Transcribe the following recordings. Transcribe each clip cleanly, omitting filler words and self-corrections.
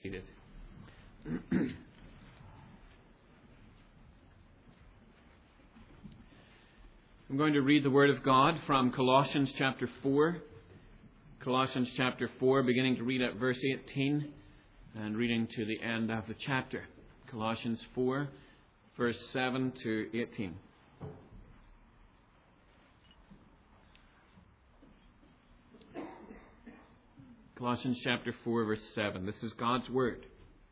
Seated. I'm going to read the Word of God from Colossians chapter 4. Colossians chapter 4, beginning to read at verse 18 and reading to the end of the chapter. Colossians 4, verse 7 to 18. Colossians chapter 4, verse 7. This is God's Word.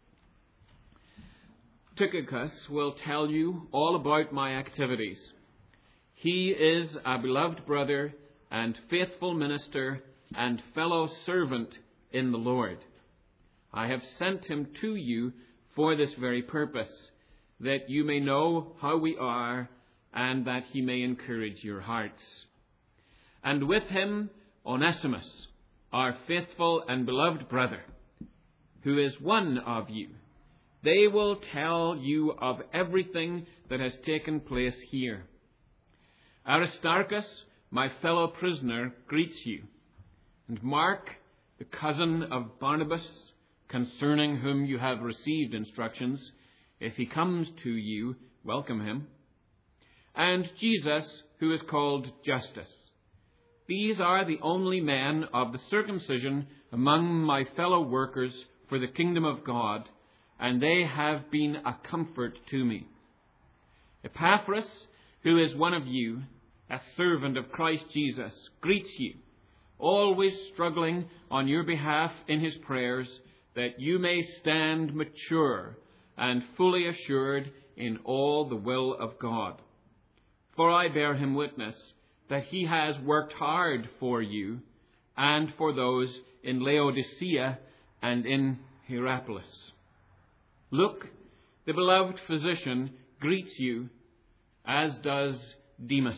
Tychicus will tell you all about my activities. He is a beloved brother and faithful minister and fellow servant in the Lord. I have sent him to you for this very purpose, that you may know how we are and that he may encourage your hearts. And with him, Onesimus, our faithful and beloved brother, who is one of you. They will tell you of everything that has taken place here. Aristarchus, my fellow prisoner, greets you. And Mark, the cousin of Barnabas, concerning whom you have received instructions, if he comes to you, welcome him. And Jesus, who is called Justus. These are the only men of the circumcision among my fellow workers for the kingdom of God, and they have been a comfort to me. Epaphras, who is one of you, a servant of Christ Jesus, greets you, always struggling on your behalf in his prayers, that you may stand mature and fully assured in all the will of God. For I bear him witness that he has worked hard for you and for those in Laodicea and in Hierapolis. Look, the beloved physician greets you, as does Demas.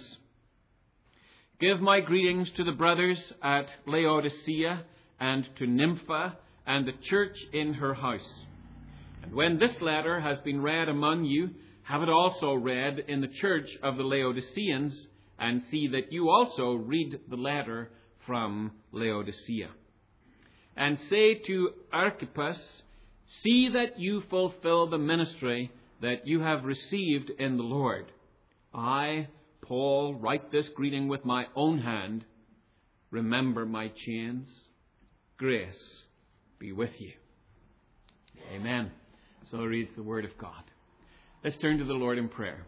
Give my greetings to the brothers at Laodicea and to Nympha and the church in her house. And when this letter has been read among you, have it also read in the church of the Laodiceans, and see that you also read the letter from Laodicea. And say to Archippus, see that you fulfill the ministry that you have received in the Lord. I, Paul, write this greeting with my own hand. Remember my chains. Grace be with you. Amen. So I read the Word of God. Let's turn to the Lord in prayer.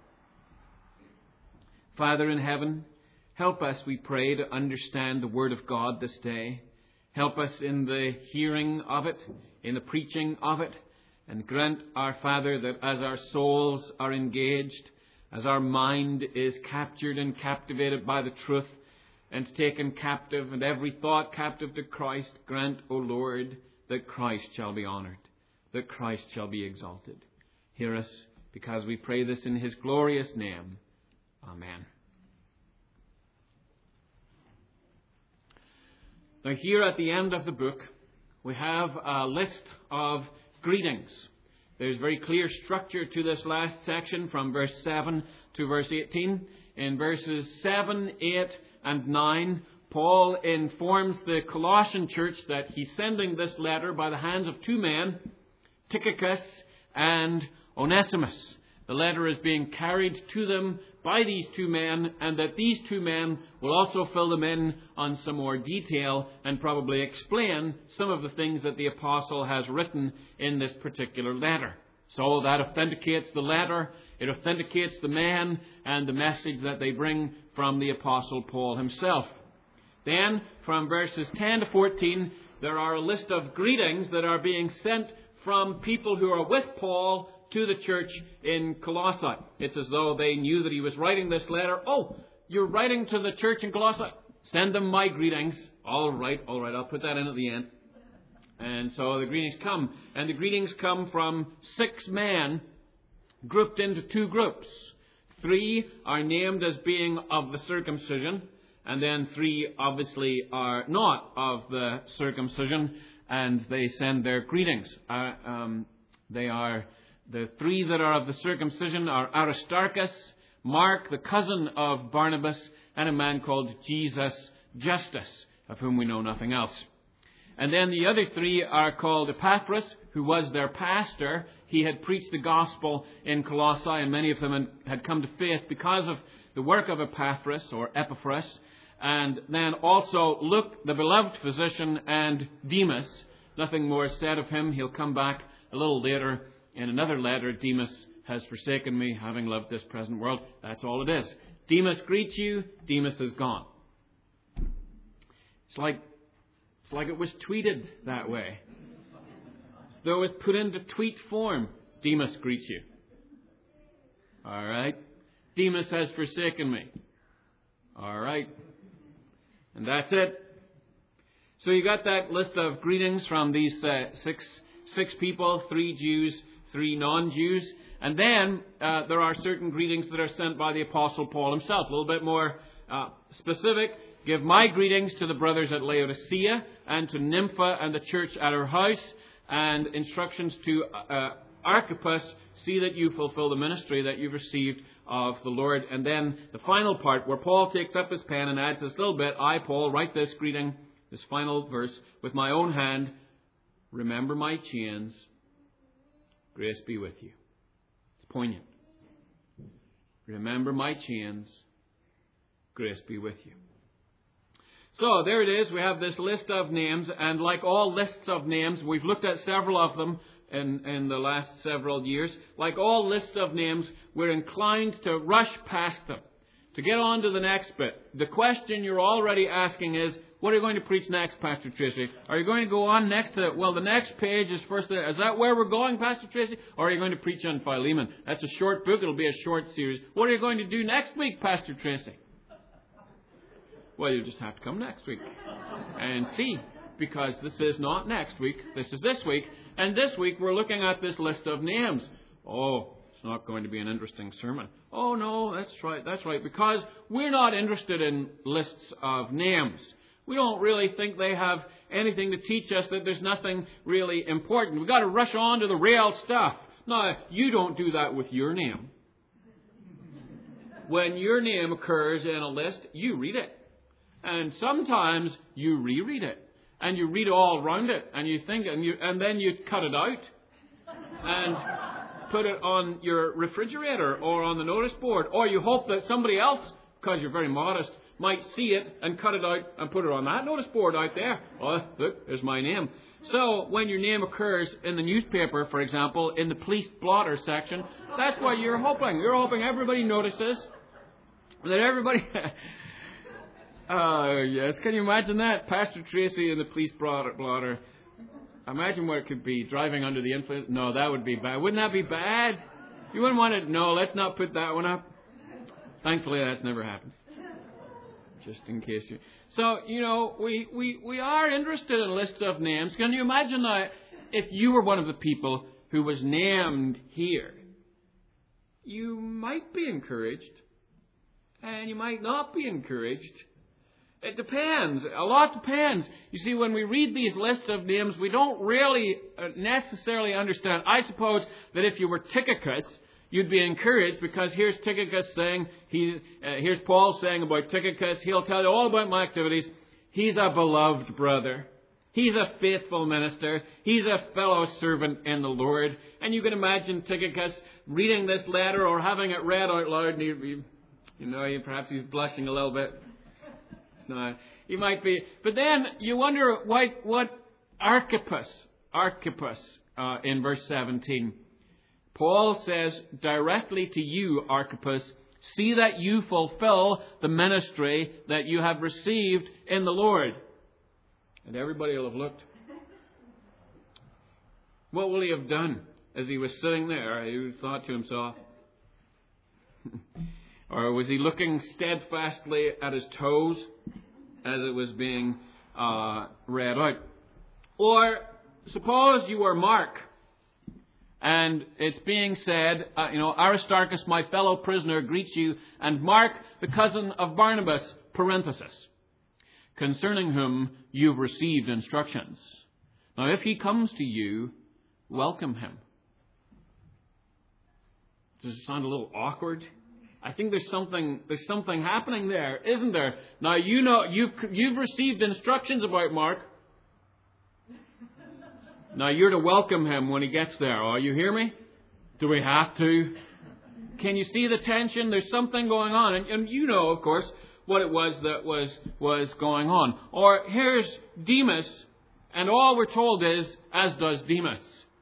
Father in heaven, help us, we pray, to understand the Word of God this day. Help us in the hearing of it, in the preaching of it, and grant, our Father, that as our souls are engaged, as our mind is captured and captivated by the truth, and taken captive, and every thought captive to Christ, grant, O Lord, that Christ shall be honoured, that Christ shall be exalted. Hear us, because we pray this in his glorious name. Amen. Now here at the end of the book, we have a list of greetings. There's very clear structure to this last section from verse 7 to verse 18. In verses 7, 8 and 9, Paul informs the Colossian church that he's sending this letter by the hands of two men, Tychicus and Onesimus. The letter is being carried to them by these two men, and that these two men will also fill them in on some more detail and probably explain some of the things that the apostle has written in this particular letter. So that authenticates the letter, it authenticates the man and the message that they bring from the apostle Paul himself. Then, from verses 10 to 14, there are a list of greetings that are being sent from people who are with Paul to the church in Colossae. It's as though they knew that he was writing this letter. Oh, you're writing to the church in Colossae? Send them my greetings. All right, I'll put that in at the end. And so the greetings come. And the greetings come from 6 men grouped into 2 groups. 3 are named as being of the circumcision, and then 3 obviously are not of the circumcision, and they send their greetings. The 3 that are of the circumcision are Aristarchus, Mark, the cousin of Barnabas, and a man called Jesus Justus, of whom we know nothing else. And then the other 3 are called Epaphras, who was their pastor. He had preached the gospel in Colossae, and many of them had come to faith because of the work of Epaphras, or Epaphras. And then also Luke, the beloved physician, and Demas. Nothing more is said of him. He'll come back a little later in another letter. Demas has forsaken me, having loved this present world. That's all it is. Demas greets you. Demas is gone. It's like it was tweeted that way. As though it was put into tweet form. Demas greets you. All right. Demas has forsaken me. All right. And that's it. So you got that list of greetings from these six people, 3 Jews, 3 non-Jews. And then there are certain greetings that are sent by the Apostle Paul himself. A little bit more specific. Give my greetings to the brothers at Laodicea and to Nympha and the church at her house. And instructions to Archippus, see that you fulfill the ministry that you've received of the Lord. And then the final part where Paul takes up his pen and adds this little bit. I, Paul, write this greeting, this final verse, with my own hand. Remember my chains. Grace be with you. It's poignant. Remember my chains. Grace be with you. So there it is. We have this list of names, and like all lists of names, we've looked at several of them in the last several years. Like all lists of names, we're inclined to rush past them, to get on to the next bit. The question you're already asking is, what are you going to preach next, Pastor Tracy? Are you going to go on next to, well, the next page is first, is that where we're going, Pastor Tracy? Or are you going to preach on Philemon? That's a short book, it'll be a short series. What are you going to do next week, Pastor Tracy? Well, you just have to come next week and see, because this is not next week, this is this week. And this week we're looking at this list of names. Oh, it's not going to be an interesting sermon. Oh, no, that's right, because we're not interested in lists of names. We don't really think they have anything to teach us, that there's nothing really important. We've got to rush on to the real stuff. No, you don't do that with your name. When your name occurs in a list, you read it. And sometimes you reread it. And you read all around it. And you think, and then you cut it out. And put it on your refrigerator or on the notice board. Or you hope that somebody else, because you're very modest, might see it and cut it out and put it on that notice board out there. Oh, look, there's my name. So when your name occurs in the newspaper, for example, in the police blotter section, that's what you're hoping. You're hoping everybody notices. That everybody... Oh, yes. Can you imagine that? Pastor Tracy in the police blotter. Imagine what it could be. Driving under the influence. No, that would be bad. Wouldn't that be bad? You wouldn't want to... No, let's not put that one up. Thankfully, that's never happened. Just in case you... So, you know, we are interested in lists of names. Can you imagine that if you were one of the people who was named here? You might be encouraged. And you might not be encouraged. It depends. A lot depends. You see, when we read these lists of names, we don't really necessarily understand. I suppose that if you were Tychicus, you'd be encouraged, because here's Tychicus saying, here's Paul saying about Tychicus, he'll tell you all about my activities. He's a beloved brother. He's a faithful minister. He's a fellow servant in the Lord. And you can imagine Tychicus reading this letter or having it read out loud, and perhaps he's blushing a little bit. No, he might be. But then you wonder what Archippus in verse 17. Paul says directly to you, Archippus, see that you fulfill the ministry that you have received in the Lord. And everybody will have looked. What will he have done as he was sitting there? He thought to himself. Or was he looking steadfastly at his toes as it was being read out? Or suppose you were Mark, and it's being said, Aristarchus, my fellow prisoner, greets you, and Mark, the cousin of Barnabas, parenthesis, concerning whom you've received instructions. Now, if he comes to you, welcome him. Does it sound a little awkward? I think there's something happening there, isn't there? Now, you've received instructions about Mark. Now, you're to welcome him when he gets there. Oh, you hear me? Do we have to? Can you see the tension? There's something going on. And you know, of course, what it was that was going on. Or here's Demas, and all we're told is, as does Demas.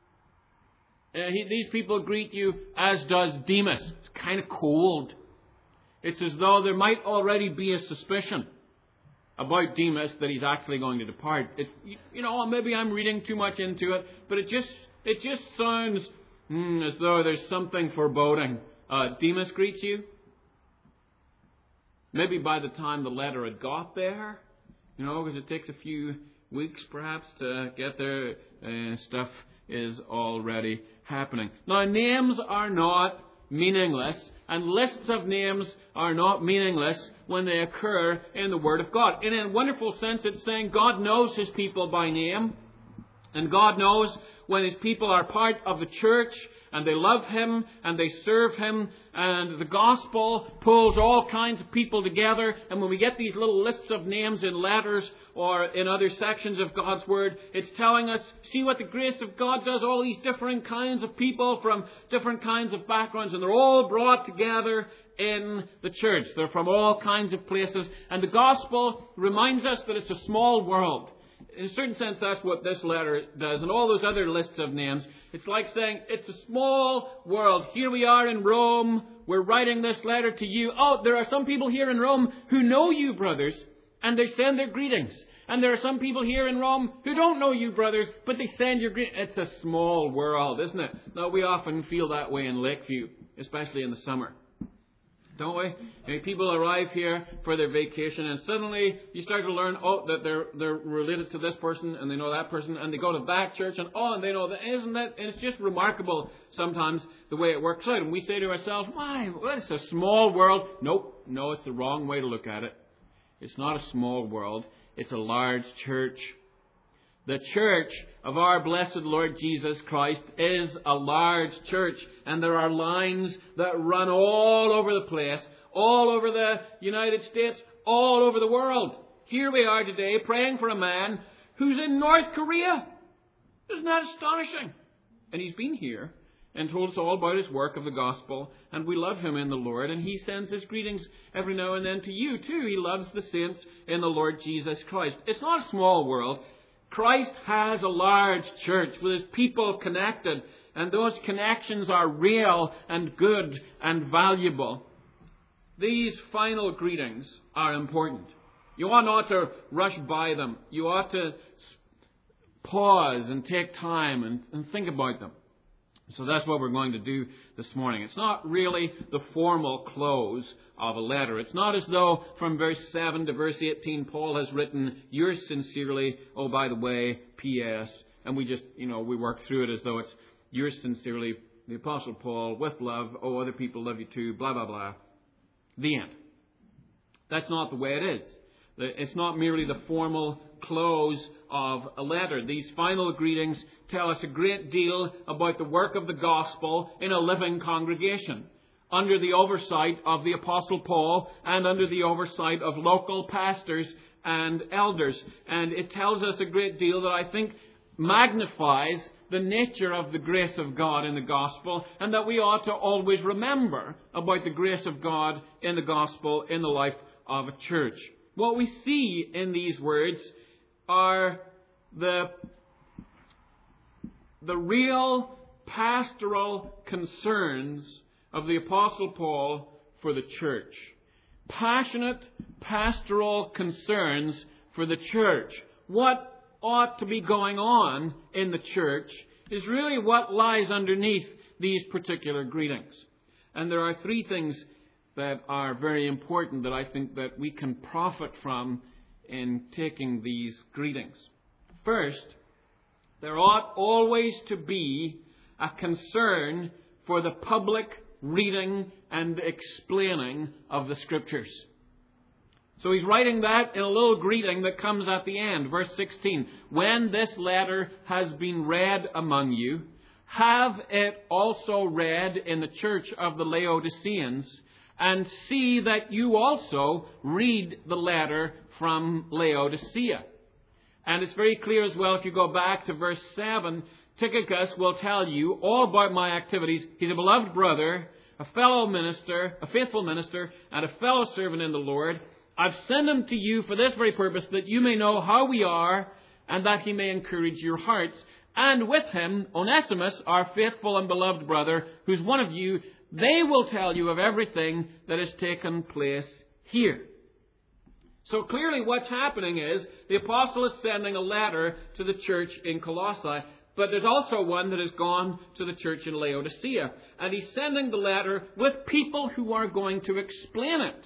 These people greet you, as does Demas. It's kind of cold. It's as though there might already be a suspicion about Demas that he's actually going to depart. Maybe I'm reading too much into it, but it just sounds as though there's something foreboding. Demas greets you. Maybe by the time the letter had got there, because it takes a few weeks perhaps to get there, stuff is already happening. Now, names are not meaningless, and lists of names are not meaningless when they occur in the Word of God. In a wonderful sense, it's saying God knows His people by name, and God knows when His people are part of the church, and they love Him, and they serve Him, and the gospel pulls all kinds of people together, and when we get these little lists of names in letters or in other sections of God's Word, it's telling us, see what the grace of God does, all these different kinds of people from different kinds of backgrounds, and they're all brought together in the church. They're from all kinds of places, and the gospel reminds us that it's a small world. In a certain sense, that's what this letter does. And all those other lists of names, it's like saying, it's a small world. Here we are in Rome. We're writing this letter to you. Oh, there are some people here in Rome who know you, brothers, and they send their greetings. And there are some people here in Rome who don't know you, brothers, but they send your greetings. It's a small world, isn't it? Now, we often feel that way in Lakeview, especially in the summer. Don't we? People arrive here for their vacation, and suddenly you start to learn, that they're related to this person, and they know that person, and they go to that church, and they know that. Isn't that? And it's just remarkable sometimes the way it works out. And we say to ourselves, "Why? Well, it's a small world." Nope, no, it's the wrong way to look at it. It's not a small world. It's a large church. The church of our blessed Lord Jesus Christ is a large church, and there are lines that run all over the place, all over the United States, all over the world. Here we are today praying for a man who's in North Korea. Isn't that astonishing? And he's been here and told us all about his work of the gospel, and we love him in the Lord, and he sends his greetings every now and then to you too. He loves the saints in the Lord Jesus Christ. It's not a small world. Christ has a large church with His people connected, and those connections are real and good and valuable. These final greetings are important. You ought not to rush by them. You ought to pause and take time and think about them. So that's what we're going to do this morning. It's not really the formal close of a letter. It's not as though from verse 7 to verse 18 Paul has written, yours sincerely, oh, by the way, P.S. And we just, we work through it as though it's yours sincerely, the Apostle Paul, with love, oh, other people love you too, blah, blah, blah. The end. That's not the way it is. It's not merely the formal close of a letter. These final greetings tell us a great deal about the work of the gospel in a living congregation, under the oversight of the Apostle Paul and under the oversight of local pastors and elders. And it tells us a great deal that I think magnifies the nature of the grace of God in the gospel, and that we ought to always remember about the grace of God in the gospel in the life of a church. What we see in these words are the real pastoral concerns of the Apostle Paul for the church. Passionate pastoral concerns for the church. What ought to be going on in the church is really what lies underneath these particular greetings. And there are three things that are very important that I think that we can profit from in taking these greetings. First, there ought always to be a concern for the public reading and explaining of the Scriptures. So he's writing that in a little greeting that comes at the end, verse 16. When this letter has been read among you, have it also read in the church of the Laodiceans, and see that you also read the letter from Laodicea. And it's very clear as well, if you go back to verse 7, Tychicus will tell you all about my activities. He's a beloved brother, a fellow minister, a faithful minister, and a fellow servant in the Lord. I've sent him to you for this very purpose, that you may know how we are, and that he may encourage your hearts. And with him, Onesimus, our faithful and beloved brother, who's one of you, they will tell you of everything that has taken place here. So clearly what's happening is the apostle is sending a letter to the church in Colossae, but there's also one that has gone to the church in Laodicea. And he's sending the letter with people who are going to explain it.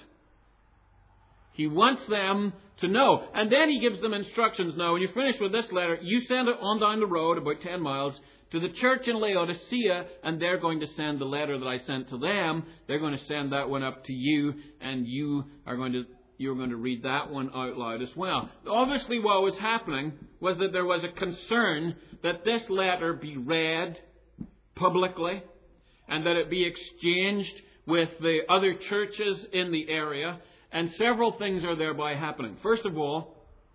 He wants them to know. And then he gives them instructions. Now, when you finish with this letter, you send it on down the road, about 10 miles, to the church in Laodicea, and they're going to send the letter that I sent to them. They're going to send that one up to you, and you're going to read that one out loud as well. Obviously, what was happening was that there was a concern that this letter be read publicly and that it be exchanged with the other churches in the area. And several things are thereby happening. First of all,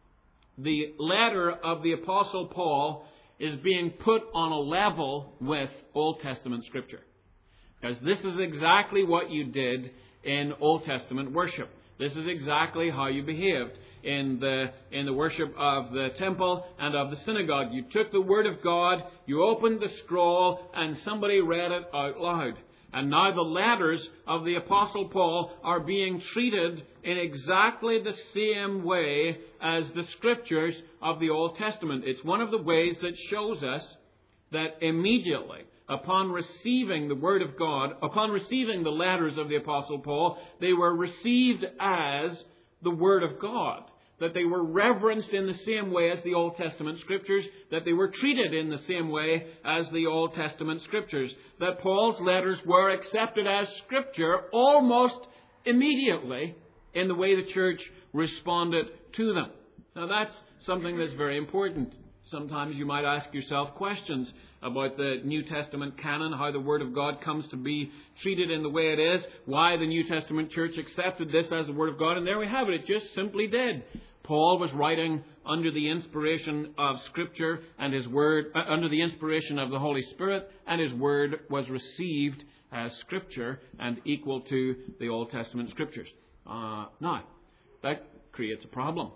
the letter of the Apostle Paul is being put on a level with Old Testament Scripture. Because this is exactly what you did in Old Testament worship. This is exactly how you behaved in the worship of the temple and of the synagogue. You took the Word of God, you opened the scroll, and somebody read it out loud. And now the letters of the Apostle Paul are being treated in exactly the same way as the Scriptures of the Old Testament. It's one of the ways that shows us that immediately, upon receiving the Word of God, upon receiving the letters of the Apostle Paul, they were received as the Word of God. That they were reverenced in the same way as the Old Testament Scriptures, that they were treated in the same way as the Old Testament Scriptures, that Paul's letters were accepted as Scripture almost immediately in the way the church responded to them. Now that's something that's very important. Sometimes you might ask yourself questions about the New Testament canon, how the Word of God comes to be treated in the way it is, why the New Testament church accepted this as the Word of God, and there we have it. It just simply did. Paul was writing under the inspiration of Scripture and his Word, under the inspiration of the Holy Spirit, and his Word was received as Scripture and equal to the Old Testament Scriptures. Now, that creates a problem.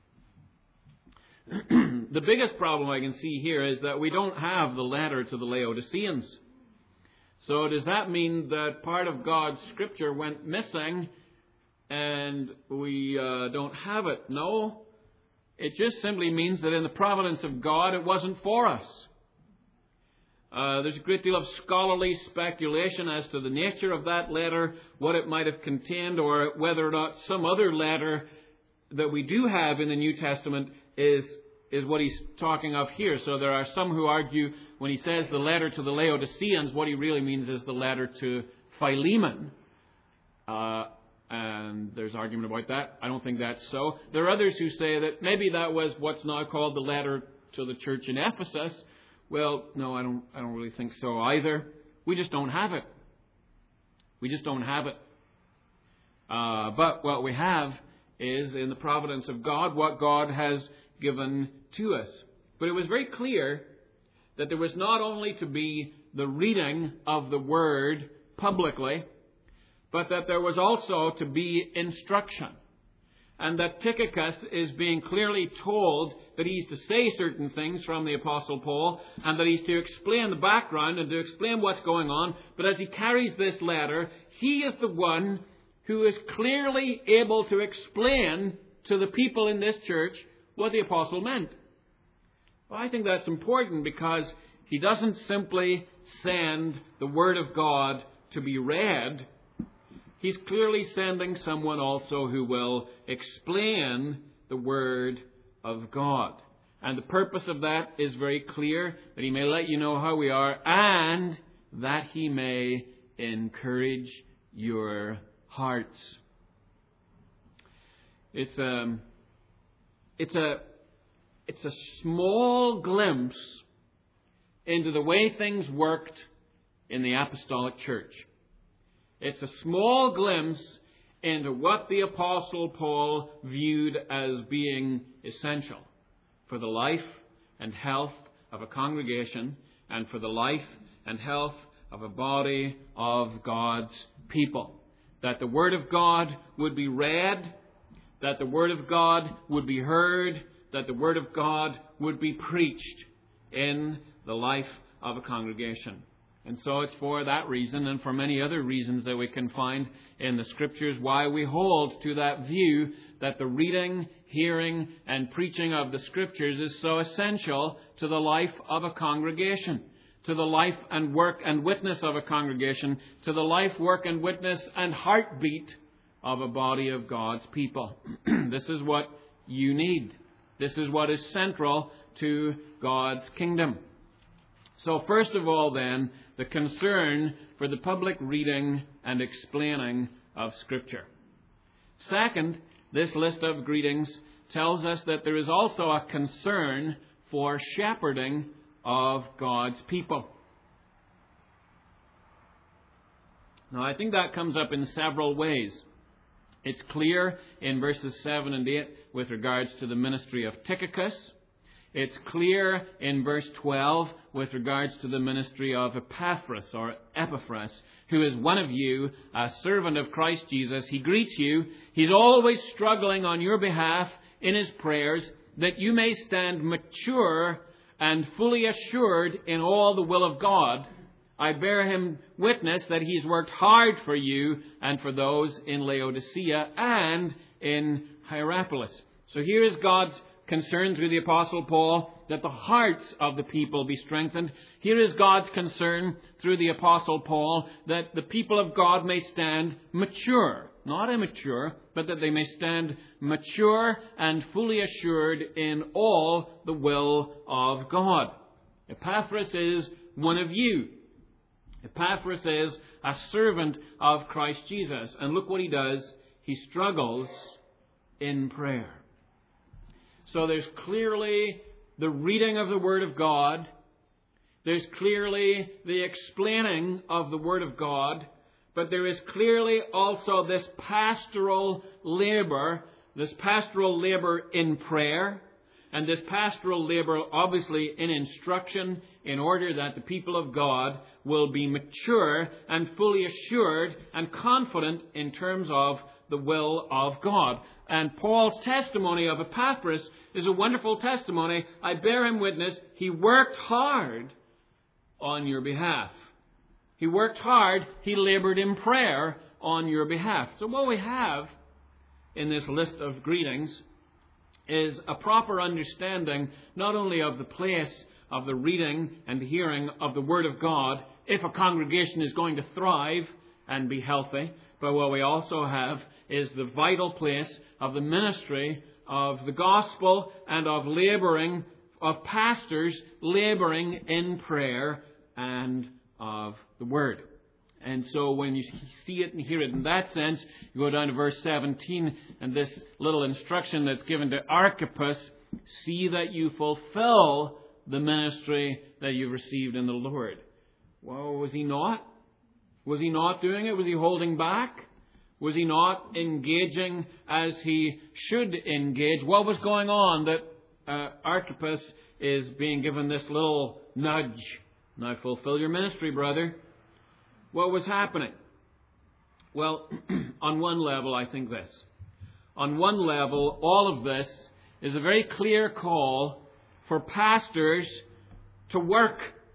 The biggest problem I can see here is that we don't have the letter to the Laodiceans. So does that mean that part of God's Scripture went missing and we don't have it? No. It just simply means that in the providence of God, it wasn't for us. There's a great deal of scholarly speculation as to the nature of that letter, what it might have contained, or whether or not some other letter that we do have in the New Testament is what he's talking of here. So there are some who argue when he says the letter to the Laodiceans, what he really means is the letter to Philemon. And there's argument about that. I don't think that's so. There are others who say that maybe that was what's now called the letter to the church in Ephesus. Well, no, I don't really think so either. We just don't have it. We just don't have it. But what we have is, in the providence of God, what God has given to us. But it was very clear that there was not only to be the reading of the Word publicly, but that there was also to be instruction. And that Tychicus is being clearly told that he's to say certain things from the Apostle Paul, and that he's to explain the background and to explain what's going on. But as he carries this letter, he is the one who is clearly able to explain to the people in this church what the apostle meant. Well, I think that's important because he doesn't simply send the Word of God to be read. He's clearly sending someone also who will explain the Word of God. And the purpose of that is very clear, that he may let you know how we are and that he may encourage your hearts. It's a small glimpse into the way things worked in the apostolic church. It's a small glimpse into what the Apostle Paul viewed as being essential for the life and health of a congregation and for the life and health of a body of God's people. That the Word of God would be read, that the Word of God would be heard, that the Word of God would be preached in the life of a congregation. And so it's for that reason and for many other reasons that we can find in the Scriptures why we hold to that view that the reading, hearing, and preaching of the Scriptures is so essential to the life of a congregation, to the life and work and witness of a congregation, to the life, work, and witness and heartbeat of a body of God's people. This is what you need. This is what is central to God's kingdom. So first of all then, the concern for the public reading and explaining of Scripture. Second, this list of greetings tells us that there is also a concern for shepherding of God's people. Now, I think that comes up in several ways. It's clear in verses 7 and 8 with regards to the ministry of Tychicus. It's clear in verse 12 with regards to the ministry of Epaphras, who is one of you, a servant of Christ Jesus. He greets you. He's always struggling on your behalf in his prayers that you may stand mature and fully assured in all the will of God. I bear him witness that he's worked hard for you and for those in Laodicea and in Hierapolis. So here is God's concern through the Apostle Paul that the hearts of the people be strengthened. Here is God's concern through the Apostle Paul that the people of God may stand mature, not immature, but that they may stand mature and fully assured in all the will of God. Epaphras is one of you. Epaphras is a servant of Christ Jesus. And look what he does. He struggles in prayer. So there's clearly the reading of the Word of God. There's clearly the explaining of the Word of God. But there is clearly also this pastoral labor in prayer. And this pastoral labor, obviously, in instruction, in order that the people of God will be mature and fully assured and confident in terms of the will of God. And Paul's testimony of Epaphras is a wonderful testimony. I bear him witness. He worked hard on your behalf. He worked hard. He labored in prayer on your behalf. So what we have in this list of greetings is a proper understanding not only of the place of the reading and hearing of the Word of God, if a congregation is going to thrive and be healthy, but what we also have is the vital place of the ministry of the gospel and of laboring, of pastors laboring in prayer and of the Word. And so when you see it and hear it in that sense, you go down to verse 17, and this little instruction that's given to Archippus, see that you fulfill the ministry that you've received in the Lord. Well, was he not? Was he not doing it? Was he holding back? Was he not engaging as he should engage? What was going on that Archippus is being given this little nudge? Now fulfill your ministry, brother. What was happening? Well, on one level, I think this. On one level, all of this is a very clear call for pastors to work.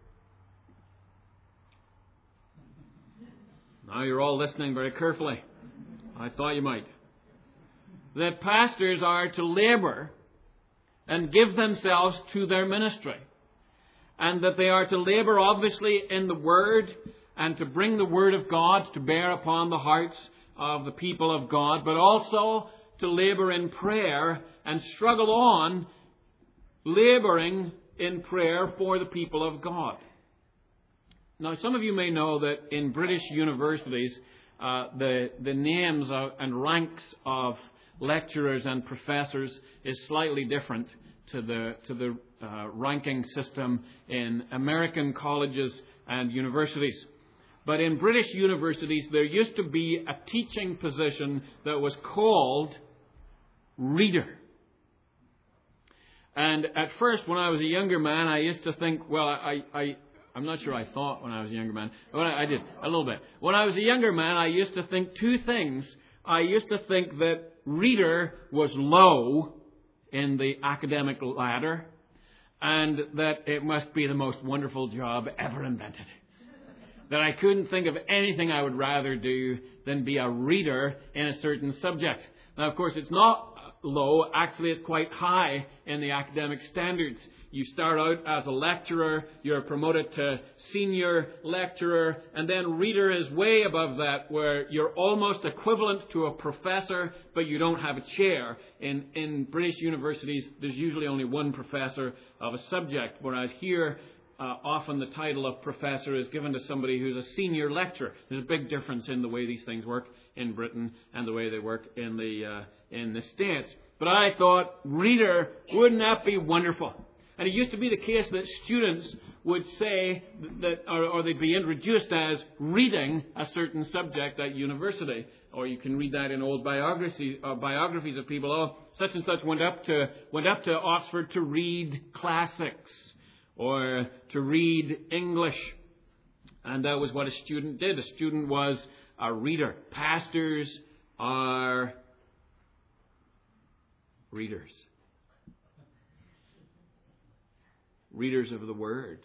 Now you're all listening very carefully. I thought you might. That pastors are to labor and give themselves to their ministry. And that they are to labor, obviously, in the Word and to bring the Word of God to bear upon the hearts of the people of God, but also to labor in prayer and struggle on laboring in prayer for the people of God. Now, some of you may know that in British universities, the names and ranks of lecturers and professors is slightly different to the ranking system in American colleges and universities. But in British universities, there used to be a teaching position that was called reader. And at first, when I was a younger man, I used to think, well, I'm not sure I thought when I was a younger man. Well, I did, a little bit. When I was a younger man, I used to think two things. I used to think that reader was low in the academic ladder, and that it must be the most wonderful job ever invented. That I couldn't think of anything I would rather do than be a reader in a certain subject. Now, of course, it's not low. Actually, it's quite high in the academic standards. You start out as a lecturer, you're promoted to senior lecturer, and then reader is way above that, where you're almost equivalent to a professor, but you don't have a chair. In British universities, there's usually only one professor of a subject, whereas here, often the title of professor is given to somebody who's a senior lecturer. There's a big difference in the way these things work in Britain and the way they work in the States. But I thought, reader, wouldn't that be wonderful? And it used to be the case that students would say that, or they'd be introduced as reading a certain subject at university. Or you can read that in old biographies of people. Oh, such and such went up to Oxford to read classics or to read English. And that was what a student did. A student was a reader. Pastors are readers. Readers of the Word.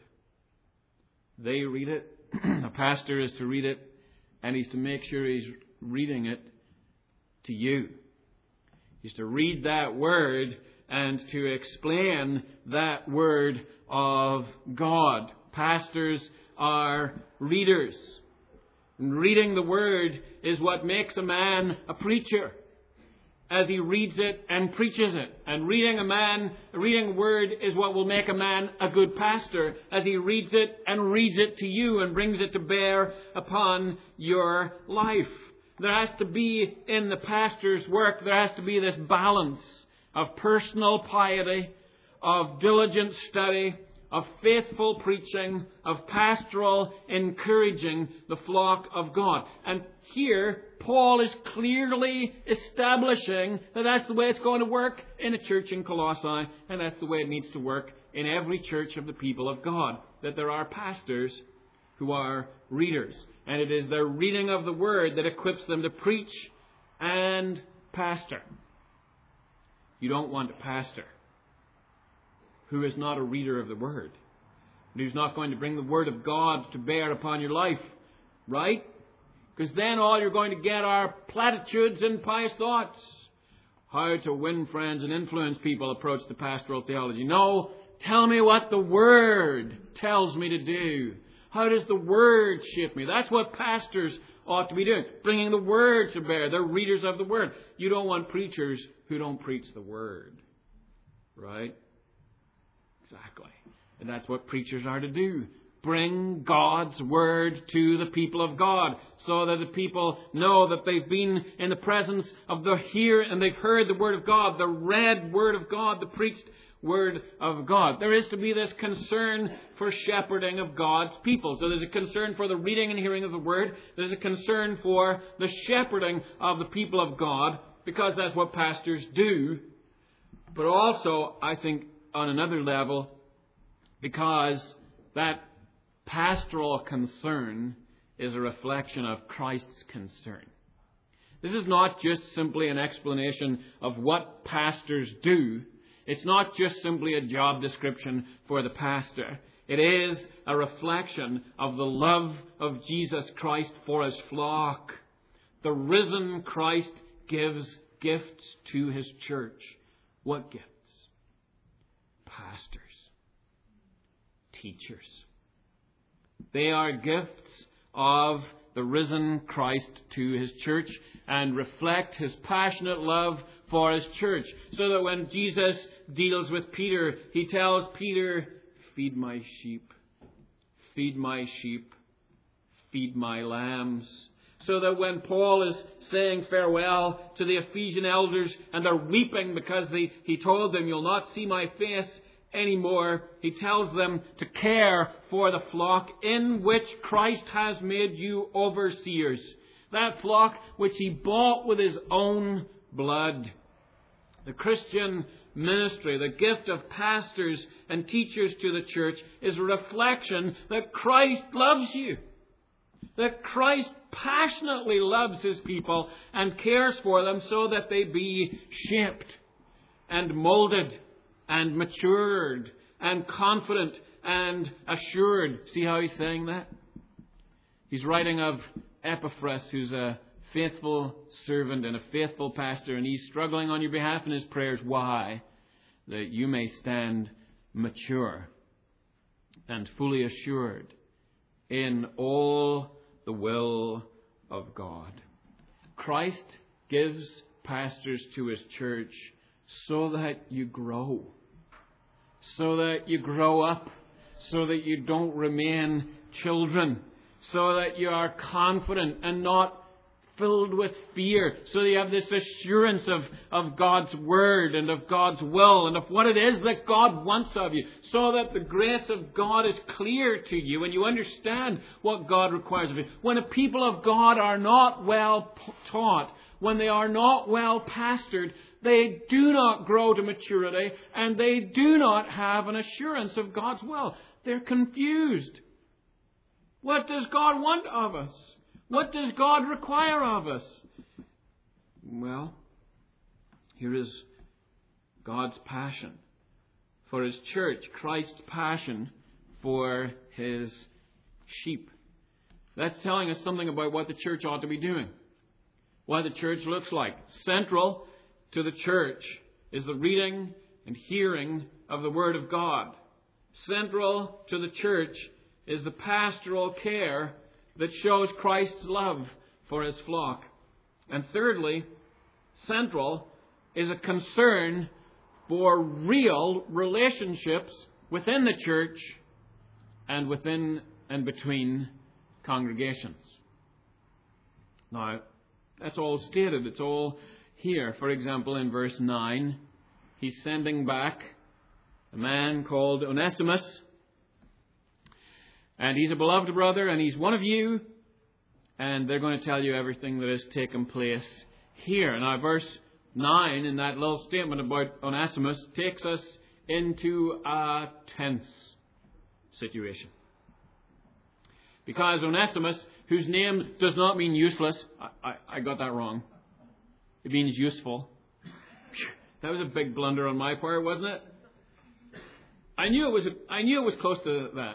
They read it. A pastor is to read it, and he's to make sure he's reading it to you. He's to read that Word and to explain that Word of God. Pastors are readers. And reading the Word is what makes a man a preacher, as he reads it and preaches it. And reading a word is what will make a man a good pastor, as he reads it and reads it to you and brings it to bear upon your life. There has to be, in the pastor's work, there has to be this balance of personal piety, of diligent study, of faithful preaching, of pastoral encouraging the flock of God. And here, Paul is clearly establishing that that's the way it's going to work in a church in Colossae, and that's the way it needs to work in every church of the people of God, that there are pastors who are readers. And it is their reading of the Word that equips them to preach and pastor. You don't want a pastor who is not a reader of the Word, and who's not going to bring the Word of God to bear upon your life, right? Because then all you're going to get are platitudes and pious thoughts. How to win friends and influence people approach to pastoral theology. No, tell me what the Word tells me to do. How does the Word shape me? That's what pastors ought to be doing. Bringing the Word to bear. They're readers of the Word. You don't want preachers who don't preach the Word. Right? Exactly. And that's what preachers are to do. Bring God's Word to the people of God, so that the people know that they've been in the presence of the hear, and they've heard the Word of God, the read Word of God, the preached Word of God. There is to be this concern for shepherding of God's people. So there's a concern for the reading and hearing of the Word. There's a concern for the shepherding of the people of God, because that's what pastors do. But also, I think, on another level, because that pastoral concern is a reflection of Christ's concern. This is not just simply an explanation of what pastors do. It's not just simply a job description for the pastor. It is a reflection of the love of Jesus Christ for His flock. The risen Christ gives gifts to His church. What gifts? Pastors. Teachers. They are gifts of the risen Christ to His church and reflect His passionate love for His church. So that when Jesus deals with Peter, He tells Peter, feed my sheep, feed my sheep, feed my lambs. So that when Paul is saying farewell to the Ephesian elders and they're weeping because he told them, you'll not see my face anymore, he tells them to care for the flock in which Christ has made you overseers. That flock which He bought with His own blood. The Christian ministry, the gift of pastors and teachers to the church, is a reflection that Christ loves you. That Christ passionately loves His people and cares for them so that they be shaped and molded and matured and confident and assured. See how he's saying that? He's writing of Epaphras, who's a faithful servant and a faithful pastor, and he's struggling on your behalf in his prayers. Why? That you may stand mature and fully assured in all the will of God. Christ gives pastors to His church so that you grow. So that you grow up. So that you don't remain children. So that you are confident and not filled with fear. So that you have this assurance of God's Word and of God's will and of what it is that God wants of you. So that the grace of God is clear to you and you understand what God requires of you. When the people of God are not well taught, when they are not well pastored, they do not grow to maturity and they do not have an assurance of God's will. They're confused. What does God want of us? What does God require of us? Well, here is God's passion for His church, Christ's passion for His sheep. That's telling us something about what the church ought to be doing, what the church looks like. Central to the church is the reading and hearing of the Word of God. Central to the church is the pastoral care that shows Christ's love for His flock. And thirdly, central is a concern for real relationships within the church and within and between congregations. Now, that's all stated. It's all here. For example, in verse 9, he's sending back a man called Onesimus. And he's a beloved brother, and he's one of you. And they're going to tell you everything that has taken place here. Now, verse 9, in that little statement about Onesimus, takes us into a tense situation. Because Onesimus, whose name does not mean useless, I got that wrong. It means useful. That was a big blunder on my part, wasn't it? I knew it was close to that.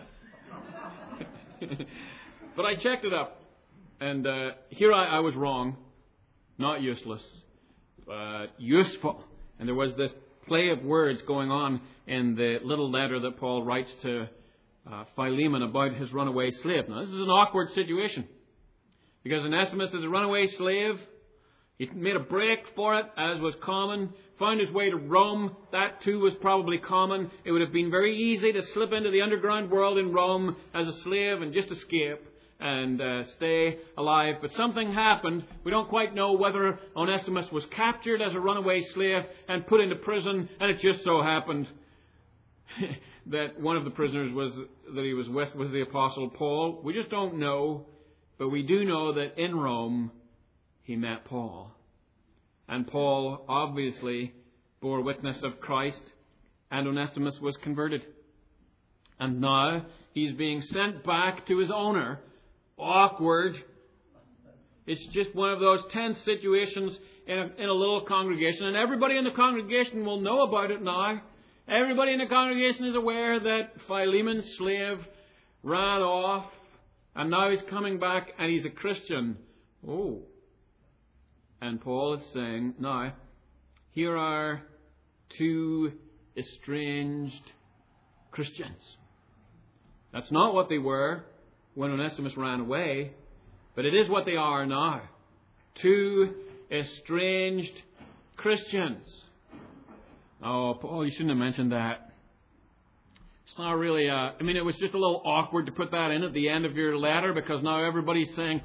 But I checked it up. And here I was wrong. Not useless, but useful. And there was this play of words going on in the little letter that Paul writes to Philemon about his runaway slave. Now, this is an awkward situation. Because Onesimus is a runaway slave. He made a break for it, as was common. Found his way to Rome. That too was probably common. It would have been very easy to slip into the underground world in Rome as a slave and just escape and stay alive. But something happened. We don't quite know whether Onesimus was captured as a runaway slave and put into prison. And it just so happened that one of the prisoners that he was with was the Apostle Paul. We just don't know. But we do know that in Rome he met Paul. And Paul obviously bore witness of Christ, and Onesimus was converted. And now he's being sent back to his owner. Awkward. It's just one of those tense situations in a little congregation, and everybody in the congregation will know about it now. Everybody in the congregation is aware that Philemon's slave ran off, and now he's coming back, and he's a Christian. Oh. And Paul is saying, now, here are two estranged Christians. That's not what they were when Onesimus ran away, but it is what they are now. Two estranged Christians. Oh, Paul, you shouldn't have mentioned that. It's not really it was just a little awkward to put that in at the end of your letter, because now everybody's saying,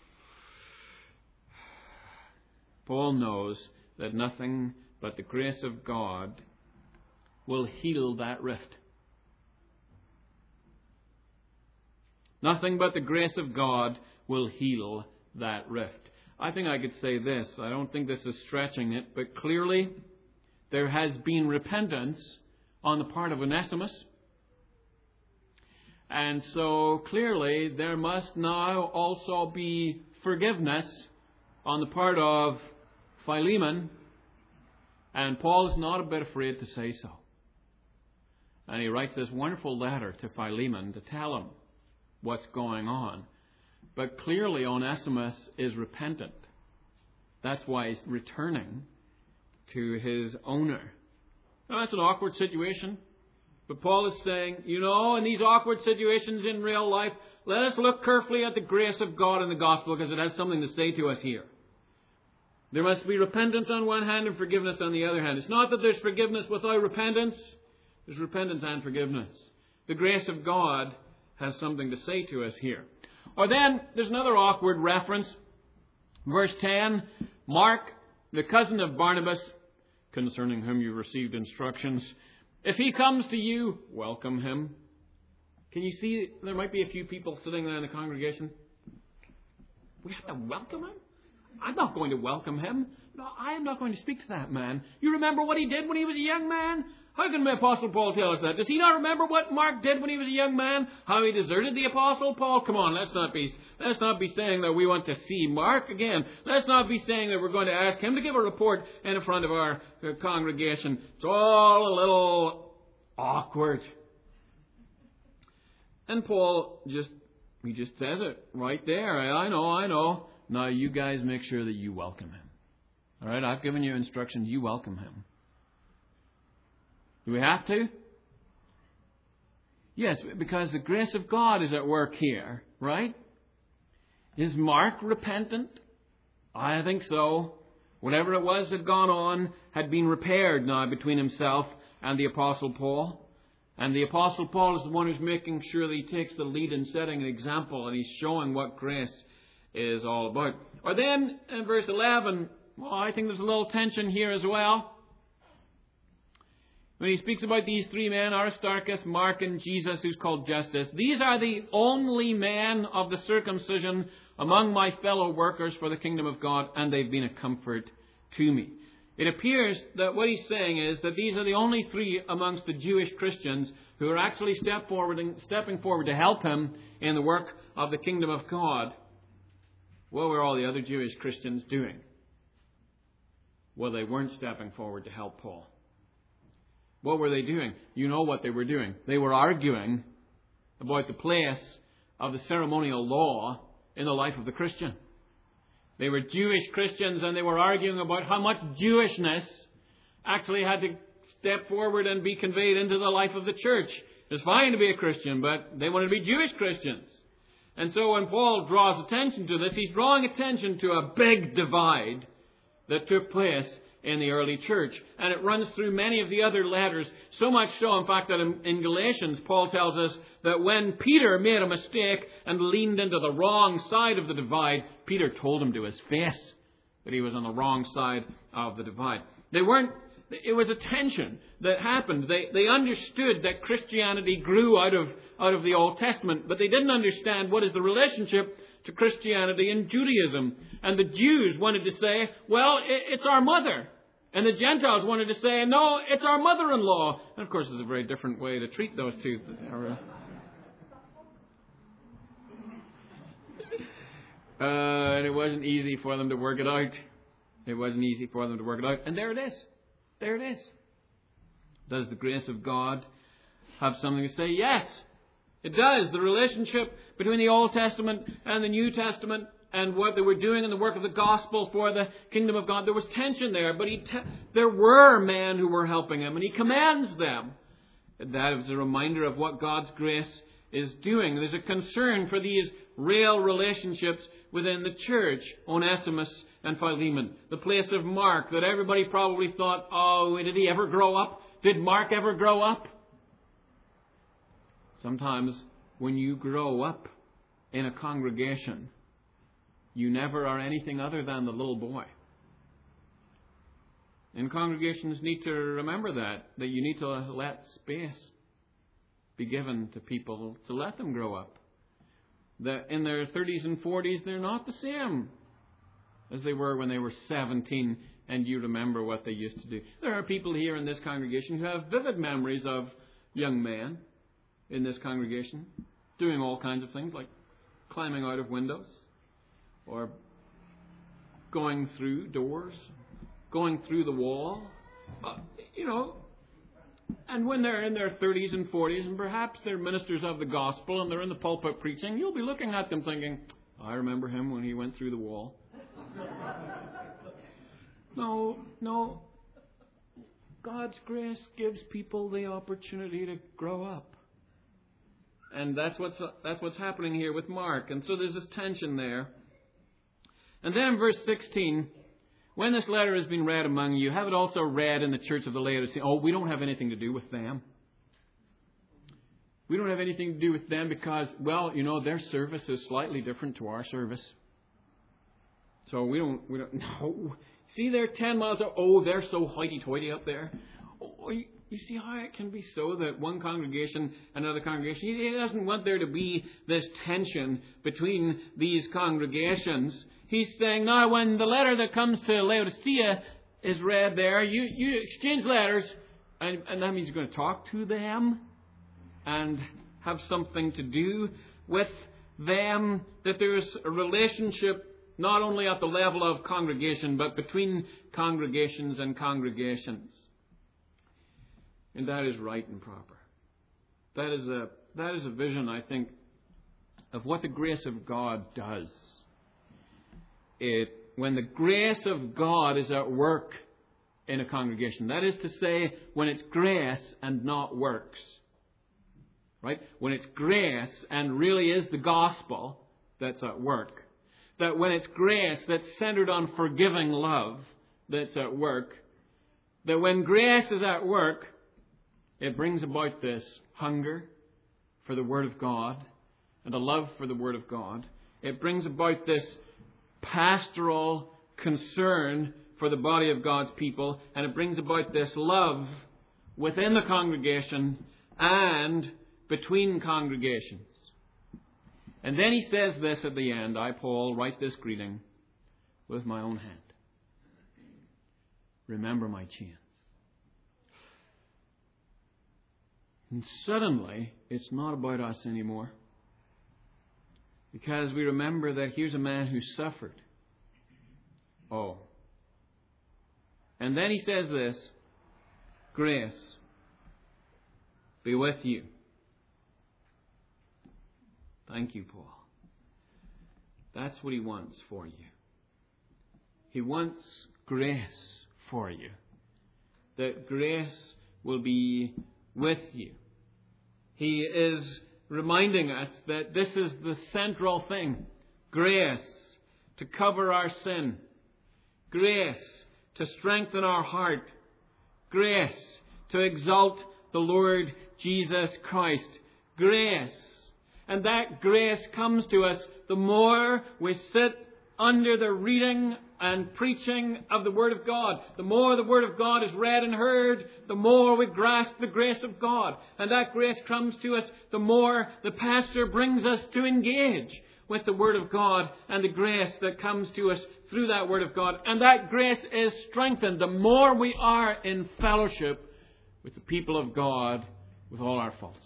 Paul knows that nothing but the grace of God will heal that rift. Nothing but the grace of God will heal that rift. I think I could say this. I don't think this is stretching it, but clearly There has been repentance on the part of Onesimus. And so clearly there must now also be forgiveness on the part of Philemon. And Paul is not a bit afraid to say so. And he writes this wonderful letter to Philemon to tell him what's going on. But clearly Onesimus is repentant. That's why he's returning to his owner. Now, that's an awkward situation. But Paul is saying, in these awkward situations in real life, let us look carefully at the grace of God in the gospel, because it has something to say to us here. There must be repentance on one hand and forgiveness on the other hand. It's not that there's forgiveness without repentance. There's repentance and forgiveness. The grace of God has something to say to us here. Or then, there's another awkward reference. Verse 10, Mark, the cousin of Barnabas, concerning whom you received instructions, if he comes to you, welcome him. Can you see there might be a few people sitting there in the congregation? We have to welcome him? I'm not going to welcome him. No, I am not going to speak to that man. You remember what he did when he was a young man? How can the Apostle Paul tell us that? Does he not remember what Mark did when he was a young man? How he deserted the Apostle Paul? Come on, let's not be saying that we want to see Mark again. Let's not be saying that we're going to ask him to give a report in front of our congregation. It's all a little awkward. And Paul just says it right there. I know. Now you guys make sure that you welcome him. All right, I've given you instructions. You welcome him. Do we have to? Yes, because the grace of God is at work here, right? Is Mark repentant? I think so. Whatever it was that had gone on had been repaired now between himself and the Apostle Paul. And the Apostle Paul is the one who's making sure that he takes the lead in setting an example, and he's showing what grace is all about. Or then, in verse 11, I think there's a little tension here as well. When he speaks about these three men, Aristarchus, Mark, and Jesus, who's called Justus, these are the only men of the circumcision among my fellow workers for the kingdom of God, and they've been a comfort to me. It appears that what he's saying is that these are the only three amongst the Jewish Christians who are actually stepping forward to help him in the work of the kingdom of God. What were all the other Jewish Christians doing? Well, they weren't stepping forward to help Paul. What were they doing? You know what they were doing. They were arguing about the place of the ceremonial law in the life of the Christian. They were Jewish Christians, and they were arguing about how much Jewishness actually had to step forward and be conveyed into the life of the church. It's fine to be a Christian, but they wanted to be Jewish Christians. And so when Paul draws attention to this, he's drawing attention to a big divide that took place in the early church. And it runs through many of the other letters. So much so, in fact, that in Galatians, Paul tells us that when Peter made a mistake and leaned into the wrong side of the divide, Peter told him to his face that he was on the wrong side of the divide. It was a tension that happened. They understood that Christianity grew out of the Old Testament, but they didn't understand what is the relationship to Christianity and Judaism. And the Jews wanted to say, well, it's our mother. And the Gentiles wanted to say, no, it's our mother-in-law. And of course, there's a very different way to treat those two. And it wasn't easy for them to work it out. And there it is. There it is. Does the grace of God have something to say? Yes, it does. The relationship between the Old Testament and the New Testament and what they were doing in the work of the gospel for the kingdom of God, there was tension there. But there were men who were helping him, and he commands them. That is a reminder of what God's grace is doing. There's a concern for these real relationships within the church. Onesimus and Philemon. The place of Mark that everybody probably thought, oh, did he ever grow up? Did Mark ever grow up? Sometimes when you grow up in a congregation, you never are anything other than the little boy. And congregations need to remember that you need to let space be given to people to let them grow up. That in their 30s and 40s, they're not the same as they were when they were 17 and you remember what they used to do. There are people here in this congregation who have vivid memories of young men in this congregation doing all kinds of things like climbing out of windows or going through doors, going through the wall. And when they're in their 30s and 40s and perhaps they're ministers of the gospel and they're in the pulpit preaching, you'll be looking at them thinking, I remember him when he went through the wall. No. God's grace gives people the opportunity to grow up. And that's what's happening here with Mark. And so there's this tension there. And then in verse 16, when this letter has been read among you, have it also read in the church of the Laodiceans. Oh, we don't have anything to do with them. We don't have anything to do with them because, their service is slightly different to our service. So we don't, no. See, they're 10 miles out. Oh, they're so hoity-toity up there. Oh, you see how it can be so that one congregation and another congregation, he doesn't want there to be this tension between these congregations. He's saying, now when the letter that comes to Laodicea is read there, you exchange letters, and that means you're going to talk to them and have something to do with them, that there's a relationship not only at the level of congregation, but between congregations and congregations. And that is right and proper. That is a vision, I think, of what the grace of God does. When the grace of God is at work in a congregation, that is to say, when it's grace and not works. Right? When it's grace and really is the gospel that's at work. That when it's grace that's centered on forgiving love that's at work. That when grace is at work, it brings about this hunger for the Word of God and a love for the Word of God. It brings about this pastoral concern for the body of God's people, and it brings about this love within the congregation and between congregations. And then he says this at the end, I, Paul, write this greeting with my own hand. Remember my chains. And suddenly, it's not about us anymore. Because we remember that here's a man who suffered. Oh. And then he says this, grace be with you. Thank you, Paul. That's what he wants for you. He wants grace for you. That grace will be with you. He is reminding us that this is the central thing. Grace to cover our sin. Grace to strengthen our heart. Grace to exalt the Lord Jesus Christ. Grace. And that grace comes to us the more we sit under the reading and preaching of the Word of God. The more the Word of God is read and heard, the more we grasp the grace of God. And that grace comes to us the more the pastor brings us to engage with the Word of God and the grace that comes to us through that Word of God. And that grace is strengthened the more we are in fellowship with the people of God with all our faults.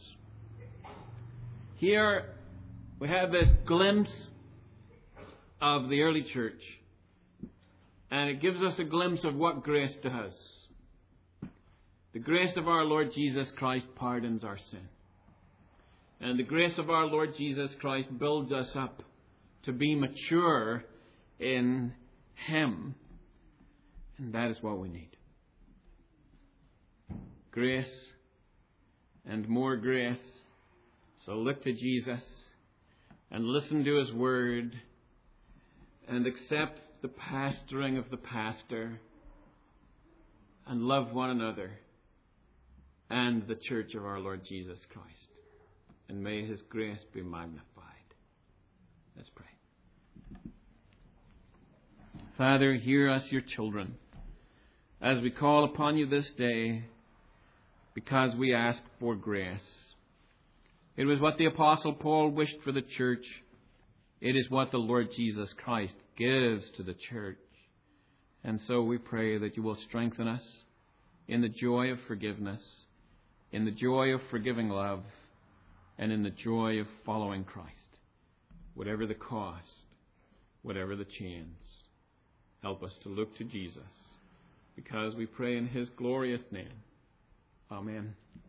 Here we have this glimpse of the early church. And it gives us a glimpse of what grace does. The grace of our Lord Jesus Christ pardons our sin. And the grace of our Lord Jesus Christ builds us up to be mature in Him. And that is what we need. Grace and more grace. So look to Jesus and listen to His Word and accept the pastoring of the pastor and love one another and the church of our Lord Jesus Christ. And may His grace be magnified. Let's pray. Father, hear us, your children, as we call upon you this day because we ask for grace. It was what the Apostle Paul wished for the church. It is what the Lord Jesus Christ gives to the church. And so we pray that you will strengthen us in the joy of forgiveness, in the joy of forgiving love, and in the joy of following Christ. Whatever the cost, whatever the chains, help us to look to Jesus, because we pray in his glorious name. Amen.